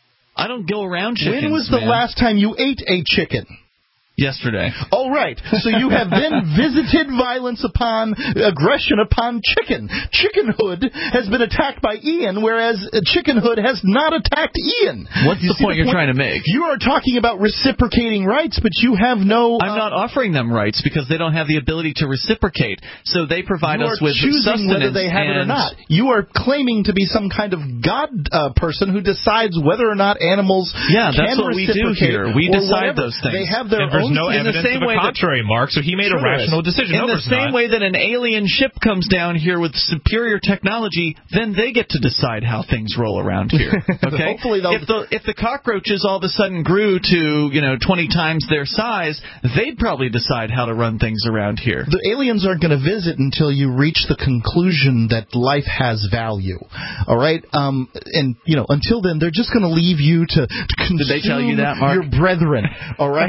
I don't go around chickens. When was the last time you ate a chicken? Yesterday. All right. So you have then visited violence upon aggression upon chicken. Chickenhood has been attacked by Ian, whereas Chickenhood has not attacked Ian. What's the point you're trying to make? You are talking about reciprocating rights, but you have no... I'm not offering them rights because they don't have the ability to reciprocate. So they provide us with sustenance. Whether they have it or not. You are claiming to be some kind of God person who decides whether or not animals can reciprocate. That's what we do here. We decide those things. They have their There's no evidence to the contrary, Mark, so he made a rational decision. In the same way that an alien ship comes down here with superior technology, then they get to decide how things roll around here. Okay? Hopefully if the cockroaches all of a sudden grew to 20 times their size, they'd probably decide how to run things around here. The aliens aren't going to visit until you reach the conclusion that life has value. All right? And until then, they're just going to leave you to consume Did they tell you that, Mark? your brethren. All right?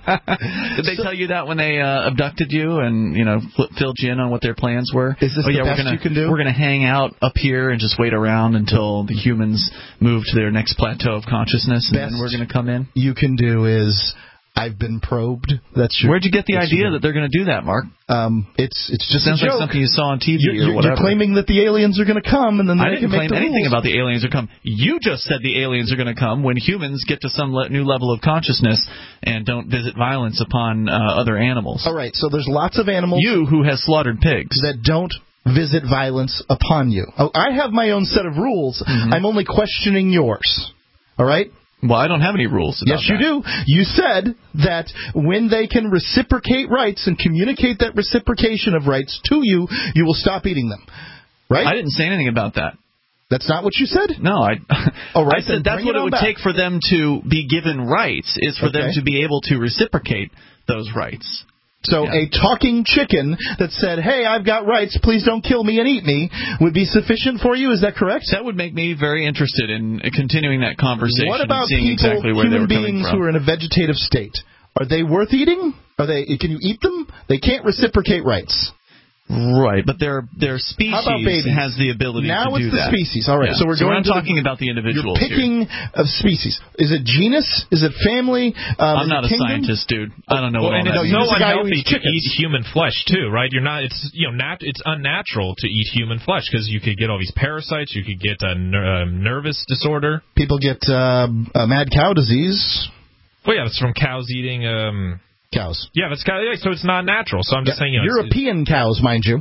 Did they tell you that when they abducted you and filled you in on what their plans were? Is this the best you can do? We're going to hang out up here and just wait around until the humans move to their next plateau of consciousness, and then we're going to come in? You can do is I've been probed. Where'd you get the idea that they're going to do that, Mark? It's just sounds like something you saw on TV or whatever. You're claiming that the aliens are going to come, and then I didn't claim anything rules. about the aliens are come. You just said the aliens are going to come when humans get to some new level of consciousness and don't visit violence upon other animals. All right, so there's lots of animals. You who has slaughtered pigs that don't visit violence upon you. I have my own set of rules. Mm-hmm. I'm only questioning yours. All right. Well, I don't have any rules about Yes, you do. You said that when they can reciprocate rights and communicate that reciprocation of rights to you, you will stop eating them. Right? I didn't say anything about that. That's not what you said? No, All right, I said that's what it would take for them to be given rights, is for them to be able to reciprocate those rights. So a talking chicken that said, hey, I've got rights, please don't kill me and eat me, would be sufficient for you? Is that correct? That would make me very interested in continuing that conversation. What about and seeing people, exactly where human they were beings coming from. who are in a vegetative state? Are they worth eating? Can you eat them? They can't reciprocate rights. Right, but their species has the ability to do that. Now it's the species. All right, so we're not talking about the individuals. You're picking of species. Is it genus? Is it family? I'm not a scientist, dude. I don't know what all that means. It's so unhealthy to eat human flesh too, right? You're not. It's it's unnatural to eat human flesh because you could get all these parasites. You could get a nervous disorder. People get mad cow disease. Well, yeah, it's from cows eating. Cows. Yeah, that's so it's not natural. So I'm just saying, European cows, mind you,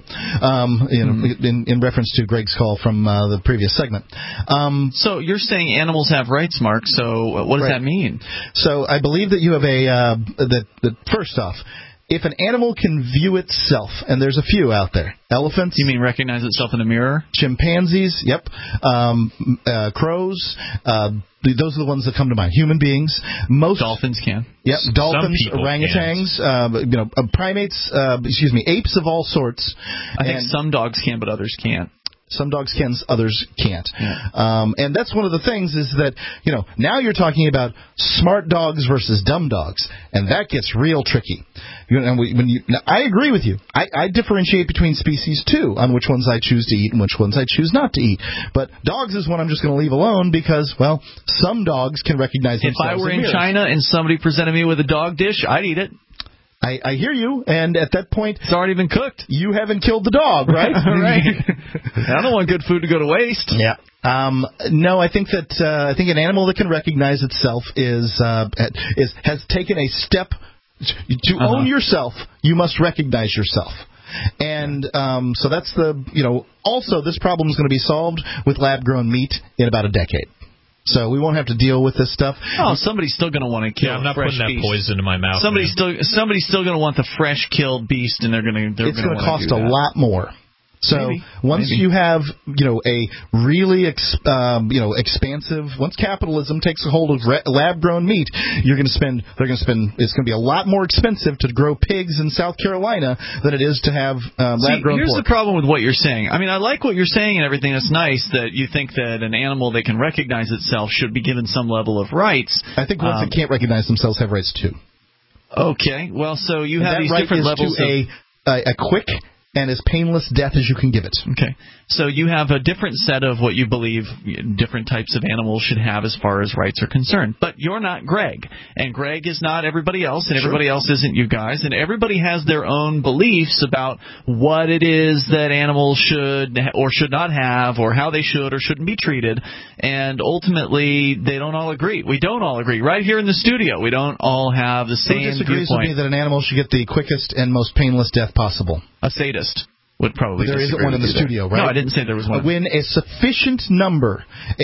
in reference to Greg's call from the previous segment. So you're saying animals have rights, Mark. So what does that mean? So I believe that you have that first off, if an animal can view itself, and there's a few out there, elephants. You mean recognize itself in a mirror? Chimpanzees, yep. Crows. Those are the ones that come to mind. Human beings. Most dolphins can. Yep. Dolphins, orangutans, primates. Apes of all sorts. I think some dogs can, but others can't. Some dogs can, others can't. And that's one of the things is that, now you're talking about smart dogs versus dumb dogs, and that gets real tricky. Now, I agree with you. I differentiate between species, too, on which ones I choose to eat and which ones I choose not to eat. But dogs is one I'm just going to leave alone because, well, some dogs can recognize themselves. If I were in China and somebody presented me with a dog dish, I'd eat it. I hear you, and at that point... It's already been cooked. You haven't killed the dog, right? Right. I don't want good food to go to waste. Yeah. No, I think that an animal that can recognize itself has taken a step to own yourself. You must recognize yourself. And so that's also this problem is going to be solved with lab-grown meat in about a decade. So we won't have to deal with this stuff. Oh, somebody's still going to want to kill. Yeah, I'm not putting that poison in my mouth. Somebody's still going to want the fresh killed beast, and it's going to cost a lot more. So once you have a really expansive, once capitalism takes a hold of lab-grown meat, they're going to spend. It's going to be a lot more expensive to grow pigs in South Carolina than it is to have lab-grown pork. Here's the problem with what you're saying. I mean, I like what you're saying and everything. It's nice that you think that an animal that can recognize itself should be given some level of rights. I think ones that can't recognize themselves have rights too. Okay, well, so you have these different levels of a quick and as painless death as you can give it. Okay. So you have a different set of what you believe different types of animals should have as far as rights are concerned. But you're not Greg. And Greg is not everybody else, and everybody else isn't you guys. And everybody has their own beliefs about what it is that animals should or should not have, or how they should or shouldn't be treated. And ultimately, they don't all agree. We don't all agree. Right here in the studio, we don't all have the same viewpoint. Who disagrees with me that an animal should get the quickest and most painless death possible? A sadist would probably there isn't one in the studio, right? No, I didn't say there was one. When a sufficient number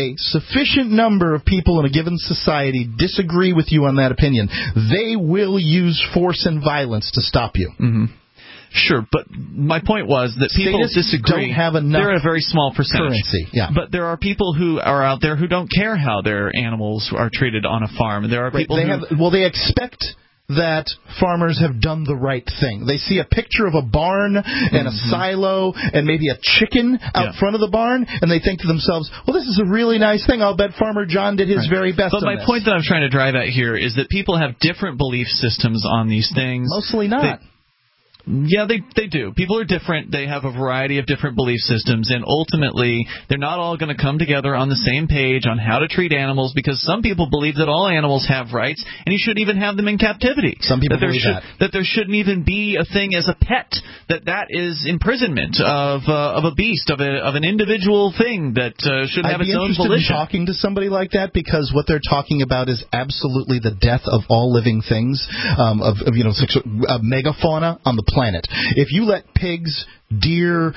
of people in a given society disagree with you on that opinion, they will use force and violence to stop you. Mm-hmm. Sure, but my point was that people disagree. Don't have enough. They're a very small percentage. Currency, yeah. But there are people who are out there who don't care how their animals are treated on a farm. There are people they expect that farmers have done the right thing. They see a picture of a barn and a silo and maybe a chicken out front of the barn, and they think to themselves, well, this is a really nice thing. I'll bet Farmer John did his very best. But my point that I'm trying to drive at here is that people have different belief systems on these things. Mostly not. Yeah, they do. People are different. They have a variety of different belief systems, and ultimately, they're not all going to come together on the same page on how to treat animals, because some people believe that all animals have rights, and you shouldn't even have them in captivity. Some people believe that there shouldn't even be a thing as a pet, that is imprisonment of a beast, of an individual thing that should have its own volition. I'd be interested in talking to somebody like that, because what they're talking about is absolutely the death of all living things, of megafauna on the planet. If you let pigs, deer,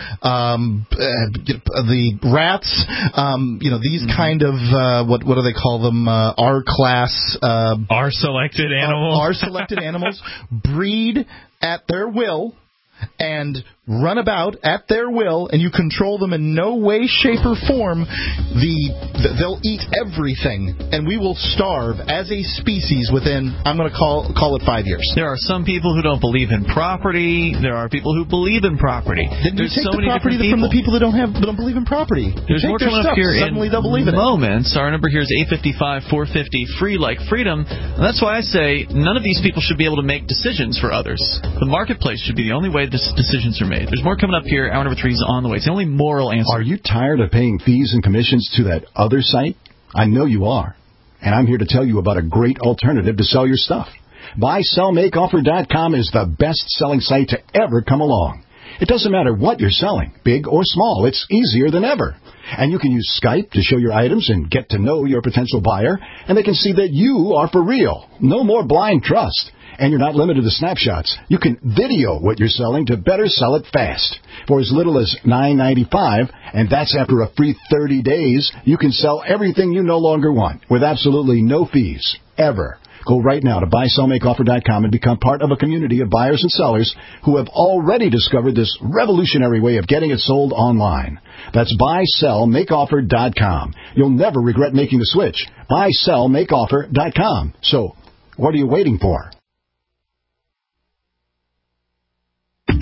the rats, these kind of what do they call them? R-class, R-selected animals. R-selected animals breed at their will and run about at their will, and you control them in no way, shape, or form, they'll eat everything, and we will starve as a species within, I'm going to call it 5 years. There are some people who don't believe in property. There are people who believe in property. Then you take the property from the people that don't believe in property. There's more coming up here suddenly they'll believe in moments. Our number here is 855-450, free like freedom. And that's why I say none of these people should be able to make decisions for others. The marketplace should be the only way decisions are made. There's more coming up here. Hour number 3 is on the way. It's the only moral answer. Are you tired of paying fees and commissions to that other site? I know you are. And I'm here to tell you about a great alternative to sell your stuff. BuySellMakeOffer.com is the best-selling site to ever come along. It doesn't matter what you're selling, big or small. It's easier than ever. And you can use Skype to show your items and get to know your potential buyer, and they can see that you are for real. No more blind trust. And you're not limited to snapshots. You can video what you're selling to better sell it fast. For as little as $9.95, and that's after a free 30 days, you can sell everything you no longer want with absolutely no fees, ever. Go right now to BuySellMakeOffer.com and become part of a community of buyers and sellers who have already discovered this revolutionary way of getting it sold online. That's BuySellMakeOffer.com. You'll never regret making the switch. BuySellMakeOffer.com. So, what are you waiting for?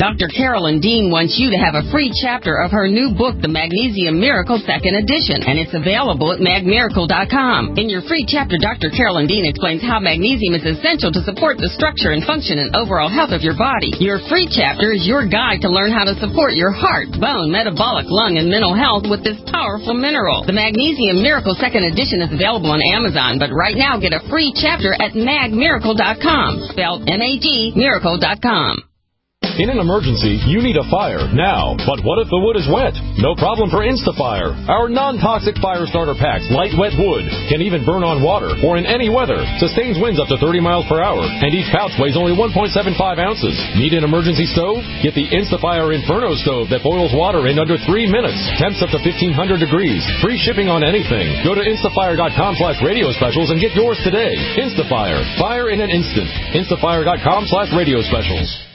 Dr. Carolyn Dean wants you to have a free chapter of her new book, The Magnesium Miracle 2nd Edition, and it's available at magmiracle.com. In your free chapter, Dr. Carolyn Dean explains how magnesium is essential to support the structure and function and overall health of your body. Your free chapter is your guide to learn how to support your heart, bone, metabolic, lung, and mental health with this powerful mineral. The Magnesium Miracle 2nd Edition is available on Amazon, but right now get a free chapter at magmiracle.com, spelled M-A-G, miracle.com. In an emergency, you need a fire now. But what if the wood is wet? No problem for InstaFire. Our non-toxic fire starter packs, light wet wood, can even burn on water or in any weather. Sustains winds up to 30 miles per hour, and each pouch weighs only 1.75 ounces. Need an emergency stove? Get the InstaFire Inferno stove that boils water in under 3 minutes. Temps up to 1,500 degrees. Free shipping on anything. Go to instafire.com/radio specials and get yours today. InstaFire. Fire in an instant. Instafire.com/radio specials.